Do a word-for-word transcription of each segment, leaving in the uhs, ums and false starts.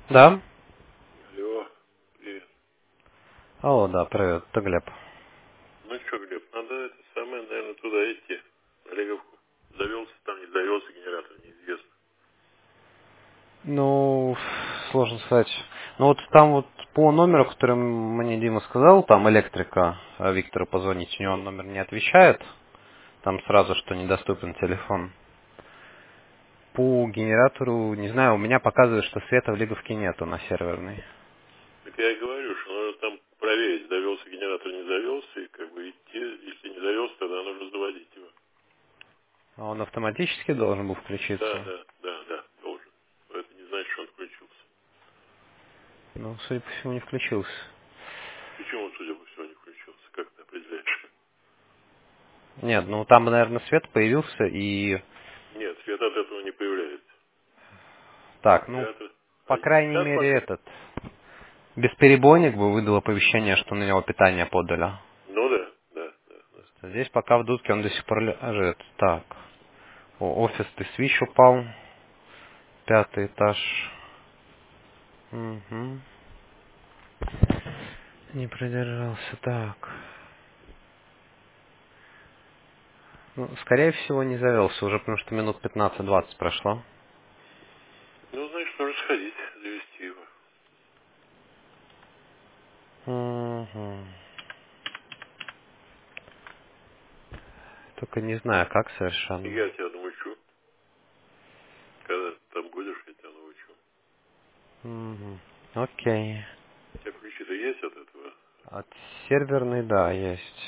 Да? Алло, привет. Алло, да, привет, это Глеб. Ну что, Глеб, надо это самое, наверное, туда идти, на Леговку. Завелся там, не завелся генератор, неизвестно. Ну, сложно сказать. Ну вот там вот по номеру, который мне Дима сказал, там электрика, а Виктору позвонить, у него Ну, номер не отвечает. Там сразу, что недоступен телефон. По генератору, не знаю, у меня показывает, что света в Лиговке нету на серверной. так я и говорю, что надо там проверить, завелся генератор, не завелся, и как бы идти, если не завелся, тогда нужно заводить его. А он автоматически должен был Да, включиться? да, да, да, должен. Но это не значит, что он включился. Ну, судя по всему, не включился. Почему он, судя по всему, не включился? Как ты определяешь? Нет, ну там, наверное, свет появился и... Нет, свет от этого не появляется. Так, ну, Генератор... А по крайней сейчас мере, пока... этот... Бесперебойник бы выдал оповещение, что на него питание подали. Ну да, да, да, да. Здесь пока в дудке он до сих пор лежит. Так. О, офис ты свич упал. Пятый этаж. Угу. Не продержался. Так. Ну, скорее всего, не завелся уже, потому что минут пятнадцать-двадцать прошло. Ну, значит, нужно сходить, завести его. Угу. Только не знаю, как И совершенно. я тебя научу. Когда ты там будешь, я тебя научу. Угу. Окей. У тебя ключи-то есть от этого? От серверной, да, есть.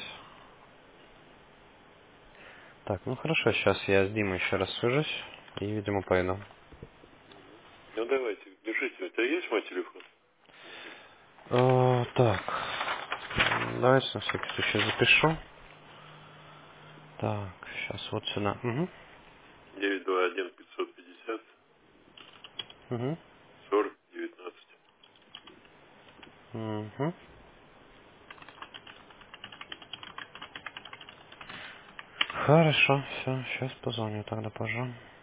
Так, ну хорошо, сейчас я с Димой еще раз свяжусь и, видимо, пойду. Ну, давайте, держите. У тебя есть мой телефон? Э, так, давайте на всякий случай запишу. Так, сейчас вот сюда. Угу. девять два один пятьсот пятьдесят Угу. сорок девятнадцать. Угу. Хорошо, все, сейчас позвоню тогда позже.